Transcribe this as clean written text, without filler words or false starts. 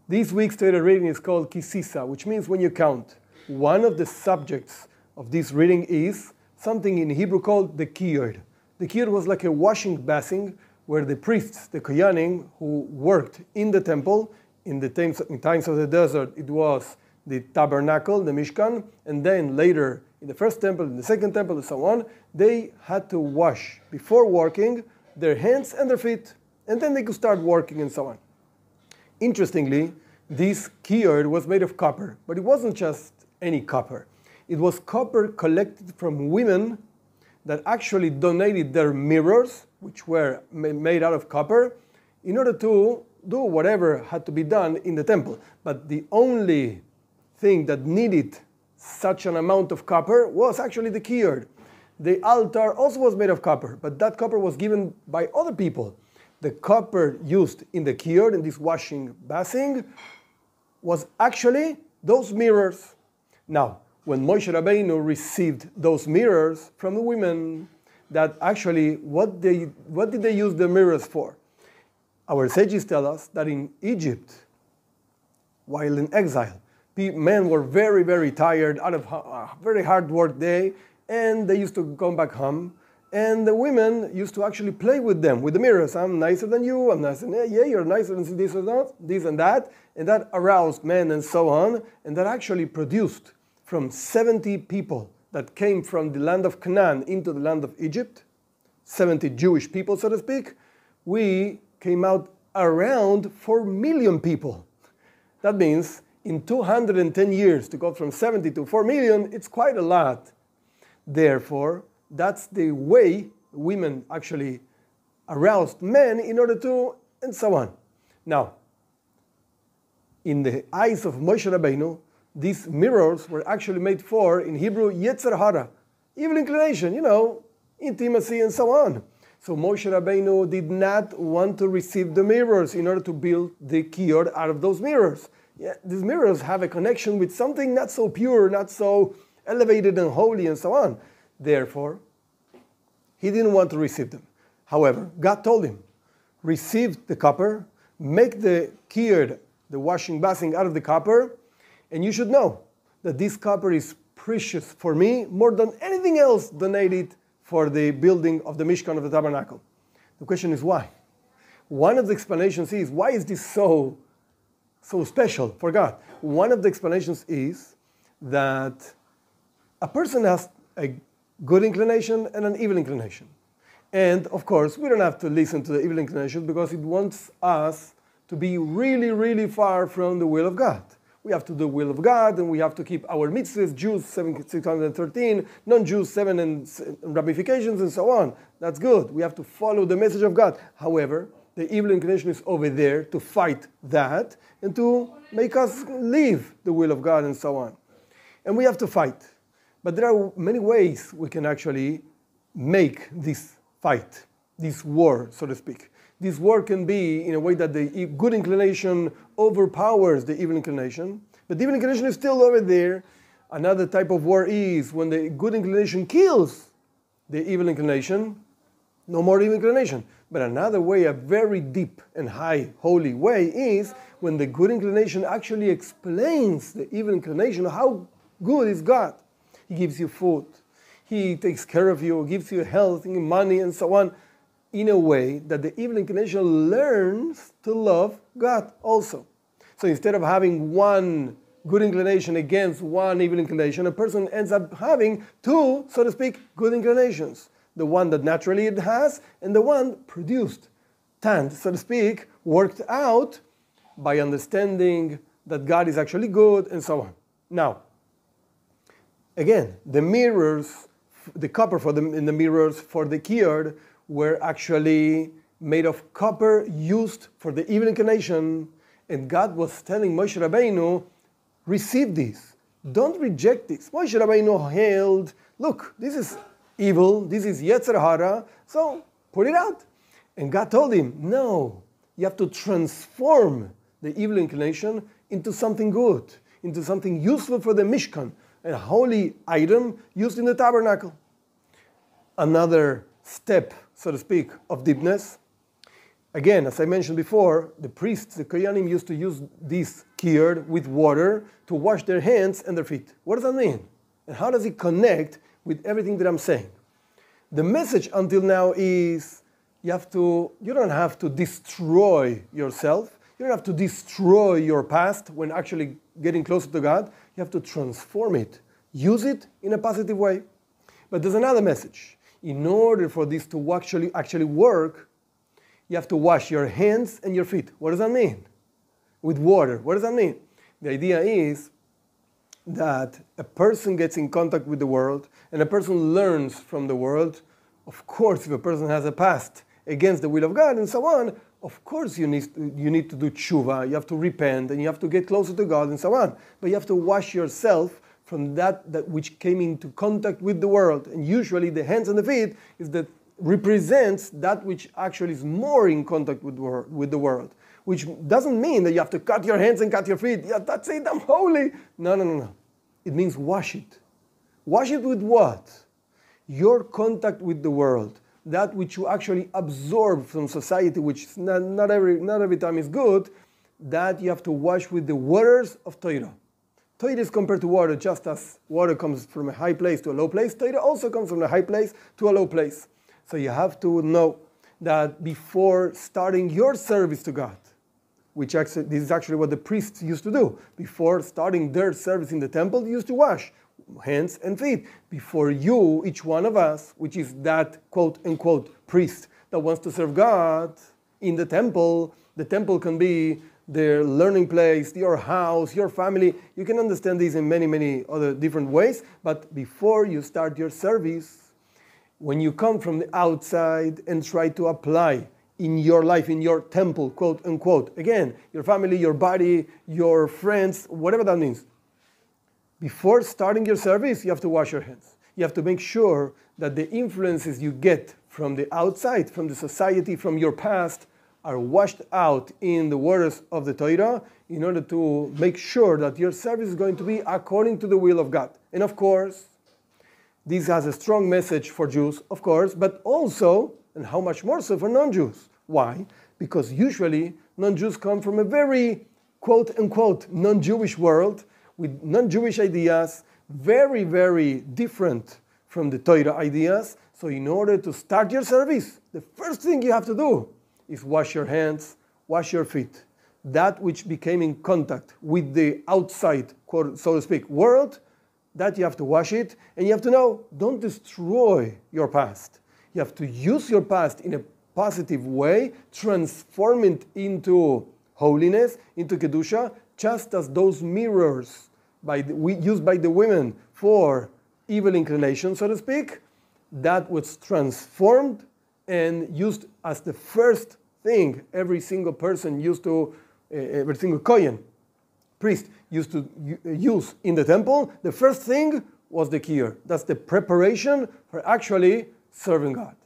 This week's Torah reading is called Kisisa, which means when you count. One of the subjects of this reading is something in Hebrew called the Kiyod. The Kiyod was like a washing basin where the priests, the Kohanim, who worked in the temple, in times of the desert, it was the tabernacle, the Mishkan, and then later in the first temple, in the second temple, and so on, they had to wash before working their hands and their feet, and then they could start working and so on. Interestingly, this Kiyod was made of copper, but it wasn't just any copper. It was copper collected from women that actually donated their mirrors, which were made out of copper, in order to do whatever had to be done in the temple. But the only thing that needed such an amount of copper was actually the Kiyod. The altar also was made of copper, but that copper was given by other people. The copper used in the Kiyod, in this washing basin, was actually those mirrors. Now, when Moshe Rabbeinu received those mirrors from the women, that actually, what did they use the mirrors for? Our sages tell us that in Egypt, while in exile, men were very, very tired out of a very hard work day, and they used to come back home, and the women used to actually play with them, with the mirrors. I'm nicer than you, I'm nicer than you, yeah, you're nicer than this or that, this and that aroused men and so on, and that actually produced from 70 people that came from the land of Canaan into the land of Egypt, 70 Jewish people, so to speak, we came out around 4 million people. That means in 210 years to go from 70 to 4 million, it's quite a lot. Therefore, that's the way women actually aroused men in order to, and so on. Now, in the eyes of Moshe Rabbeinu, these mirrors were actually made for, in Hebrew, Yetzer Hara, evil inclination, intimacy and so on. So Moshe Rabbeinu did not want to receive the mirrors in order to build the Kiyod out of those mirrors. Yeah, these mirrors have a connection with something not so pure, not so elevated and holy and so on. Therefore, he didn't want to receive them. However, God told him, receive the copper, make the Kiyod, the washing basin, out of the copper, and you should know that this copper is precious for me more than anything else donated for the building of the Mishkan of the Tabernacle. The question is why? One of the explanations is, why is this so special for God? One of the explanations is that a person has a good inclination and an evil inclination. And of course, we don't have to listen to the evil inclination because it wants us to be really, really far from the will of God. We have to do the will of God, and we have to keep our mitzvahs, Jews 613, non-Jews 7 and ramifications, and so on. That's good. We have to follow the message of God. However, the evil inclination is over there to fight that and to make us leave the will of God and so on. And we have to fight. But there are many ways we can actually make this fight, this war, so to speak. This war can be in a way that the good inclination overpowers the evil inclination, but the evil inclination is still over there. Another type of war is when the good inclination kills the evil inclination, no more evil inclination. But another way, a very deep and high holy way, is when the good inclination actually explains the evil inclination, how good is God. He gives you food, He takes care of you, gives you health, money, and so on, in a way that the evil inclination learns to love God also. So instead of having one good inclination against one evil inclination, a person ends up having two, so to speak, good inclinations. The one that naturally it has, and the one produced, tanned, so to speak, worked out by understanding that God is actually good, and so on. Now, again, the mirrors, the copper in the mirrors for the Kiyod were actually made of copper used for the evil inclination, and God was telling Moshe Rabbeinu, receive this, don't reject this. Moshe Rabbeinu hailed, look, this is evil, this is Yetzer Hara, so put it out. And God told him, no, you have to transform the evil inclination into something good, into something useful for the Mishkan, a holy item used in the tabernacle. Another step, so to speak, of deepness. Again, as I mentioned before, the priests, the Kohanim, used to use this kiyur with water to wash their hands and their feet. What does that mean? And how does it connect with everything that I'm saying? The message until now is you don't have to destroy yourself. You don't have to destroy your past when actually getting closer to God. You have to transform it. Use it in a positive way. But there's another message. In order for this to actually work, you have to wash your hands and your feet. What does that mean? With water. What does that mean? The idea is that a person gets in contact with the world and a person learns from the world. Of course, if a person has a past against the will of God and so on, of course you need to do tshuva, you have to repent, and you have to get closer to God and so on. But you have to wash yourself from that which came into contact with the world. And usually the hands and the feet is that represents that which actually is more in contact with the world. Which doesn't mean that you have to cut your hands and cut your feet. Yeah, that's it, I'm holy. No. It means wash it. Wash it with what? Your contact with the world. That which you actually absorb from society, which not every time is good, that you have to wash with the waters of Torah. Torah is compared to water, just as water comes from a high place to a low place. Torah also comes from a high place to a low place. So you have to know that before starting your service to God, this is actually what the priests used to do. Before starting their service in the temple, they used to wash hands and feet. Before you, each one of us, which is that quote-unquote priest that wants to serve God in the temple can be their learning place, your house, your family. You can understand this in many, many other different ways. But before you start your service, when you come from the outside and try to apply in your life, in your temple, quote unquote, again, your family, your body, your friends, whatever that means. Before starting your service, you have to wash your hands. You have to make sure that the influences you get from the outside, from the society, from your past, are washed out in the waters of the Torah in order to make sure that your service is going to be according to the will of God. And of course, this has a strong message for Jews, of course, but also, and how much more so for non-Jews. Why? Because usually non-Jews come from a very, quote-unquote, non-Jewish world with non-Jewish ideas, very, very different from the Torah ideas. So in order to start your service, the first thing you have to do is wash your hands, wash your feet. That which became in contact with the outside, so to speak, world, that you have to wash it, and you have to know, don't destroy your past. You have to use your past in a positive way, transform it into holiness, into Kedusha, just as those mirrors used by the women for evil inclination, so to speak, that was transformed and used as the first thing every single person every single Kohen, priest, used to use in the temple. The first thing was the kiyur. That's the preparation for actually serving God.